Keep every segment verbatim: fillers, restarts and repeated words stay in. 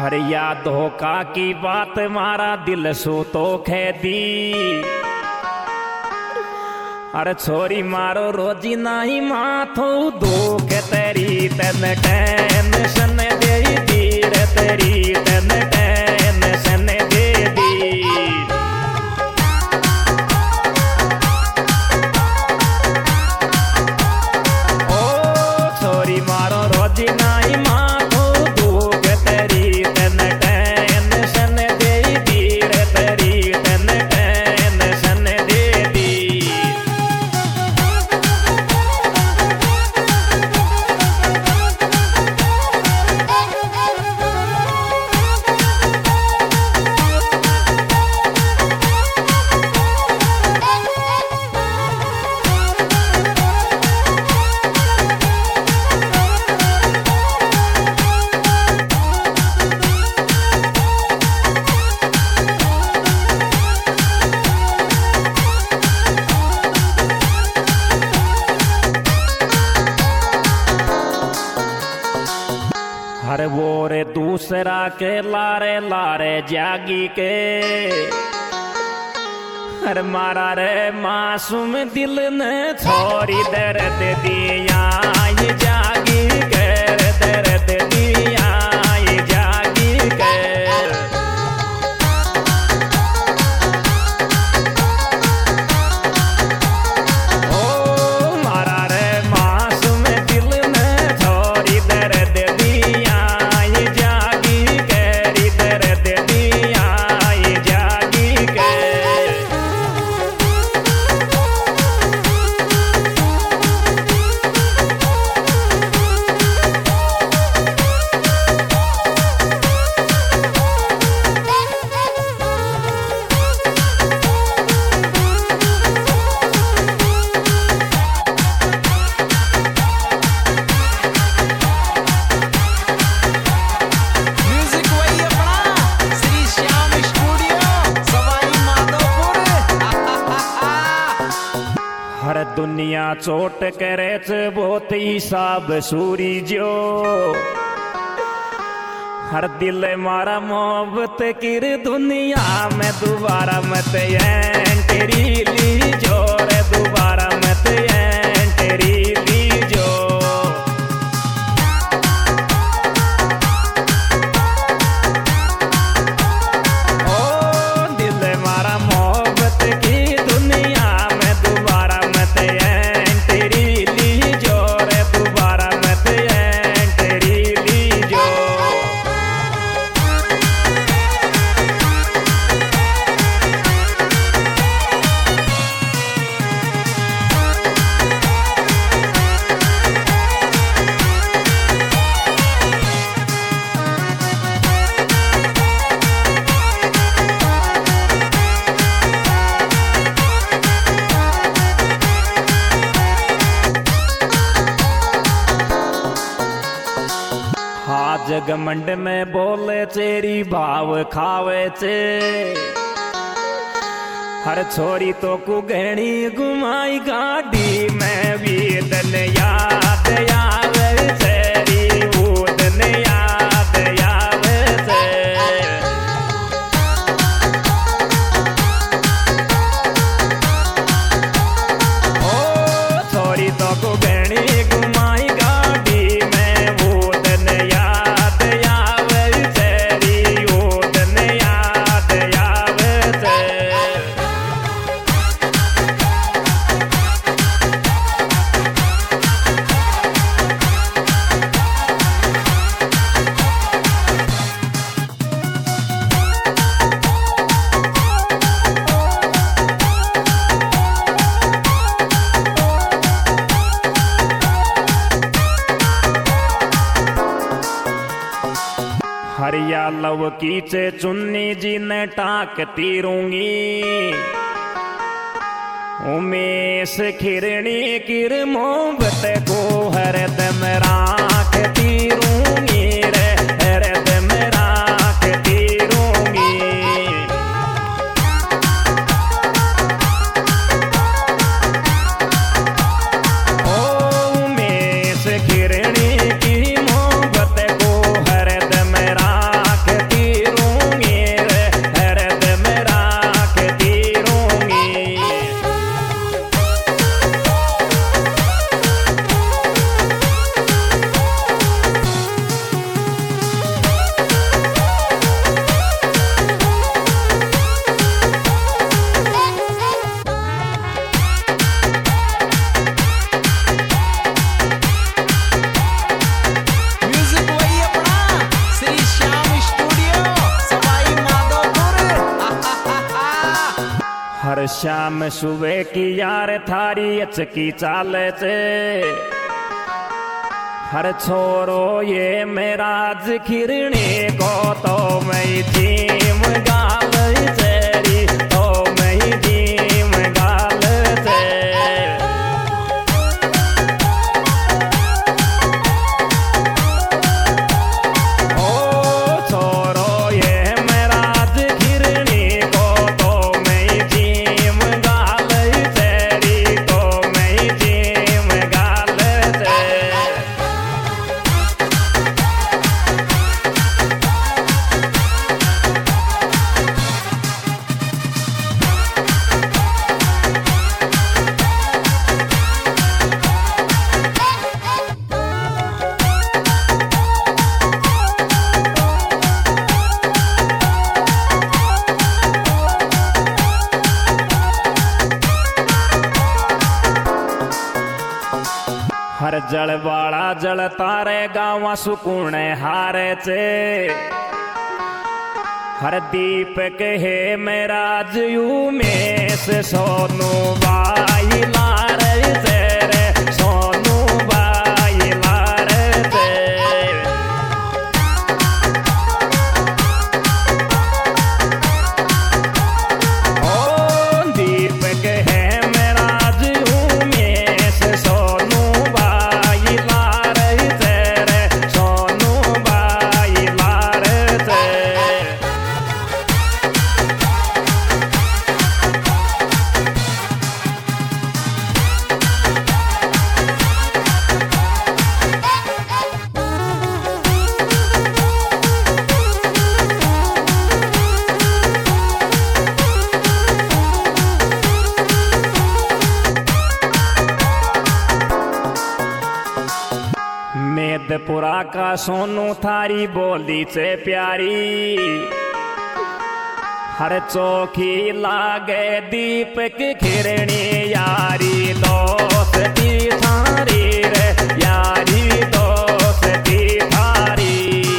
हर या धोखा की बात मारा दिल सो तो खेदी। अरे छोरी मारो रोजी नाही माथो दुख तेरी तन टेंशन दे दी रे तेरी तन टेंशन दे दी। ओ छोरी मारो रोजी नाही माथो दुख तेरी तन टेंशन दे दी रे तेरी तन टेंशन दे दी। हर वो रे दूसरा के लारे लारे जागी के। हर मारा रे मासूम दिल ने छोरी दर्द दिया ये जागी कर दर्द दिया ये जागी कर। ओ मारा रे मासूम दिल ने छोरी दर्द दिया ये जागी कर दर्द दिया ये जागी कर। हर दुनिया चोट करे बहुत हिसाब सूरी जो। हर दिल मारा मोहब्बत किर दुनिया में दोबारा मत एंट्री ली जो रे दोबारा मत एंट्री ली जो। ओ दिल मारा मोहब्बत की दुनिया में दोबारा मत एंट्री ली जो रे दोबारा मत एंट्री ली जो। आज घमंड में बोले चेरी भाव खावे चे। हर छोरी तो कु गहनी घुमाई गाड़ी में भी दन याद आवे चेरी वो दन याद आवे चे। ओ छोरी तो कु गहनी घुमाई गाड़ी में वो दन याद आवे चेरी वो दन याद आवे चे। हरिया लव कीचे चुन्नी जी ने टाक तीरूंगी। उमेश खिरणी किर मोहब्बत को हरदम राख तीरूंगी रे हरदम राख तीरूंगी। ओ उमेश खिरणी की मोहब्बत को हरदम राख हर शाम सुबह की यार थारी अचकी चाले चे हर छोरो ये मेरा खिरणी को तो मैं जीम गाल चेरी तो मैं जीम गाल चे ओ छोरो ये मेरा खिरणी को तो मैं जीम गाल चेरी तो मैं जीम गाल चे हर जल वाला जल तारे गावा सुकून हारे चे हर दीपक है मेरा जयू में से सोनू बाई लार चे रे सोनू बाई लार चे ओ दीपक है मेरा जयू में से सोनू मेदपुरा का सोनू थारी बोली से प्यारी हर चौकी लागे दीपक खिरणी यारी दोस्ती थारी रे यारी दोस्ती थारी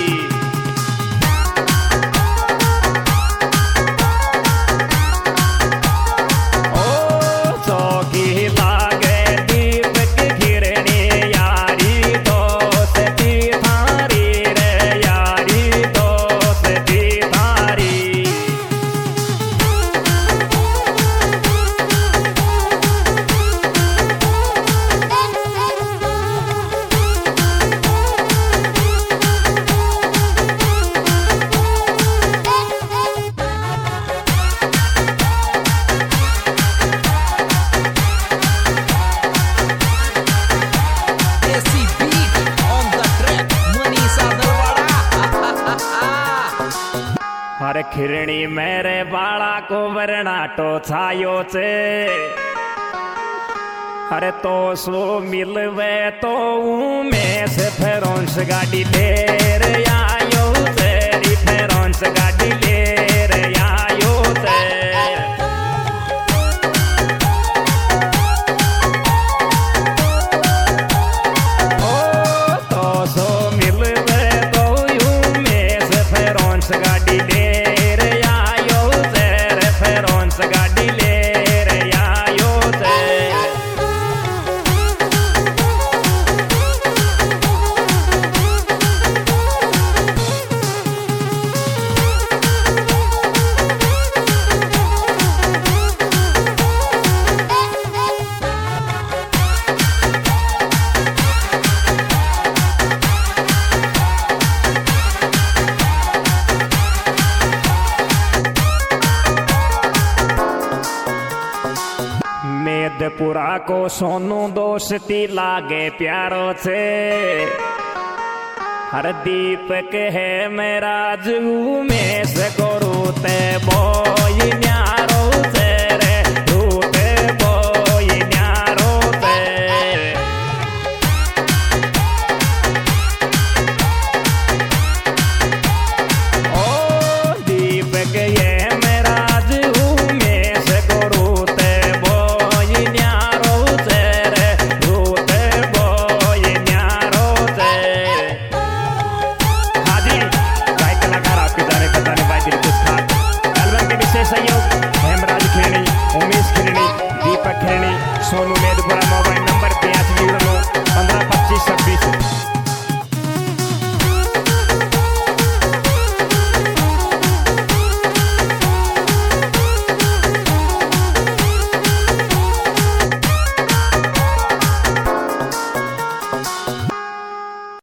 ओ चौकी लागे दीपक खिरणी यारी हर खिरणी मेरे बाला को वरनाटो छायो चे हर तो सो मिलवे तो में से फेरोंस गाड़ी लेर आयो तेरी फेरोंस गाड़ी लेर आयो ते ओ तो सो मिलवे तो में से फेरोंस गाड़ी ले गाड़ी ले रे आयो ते मेदपुरा को सोनू दोस्ती लागे प्यारो से हर दीपक है मेरा जू में से गोरू ते बोई न्यारो से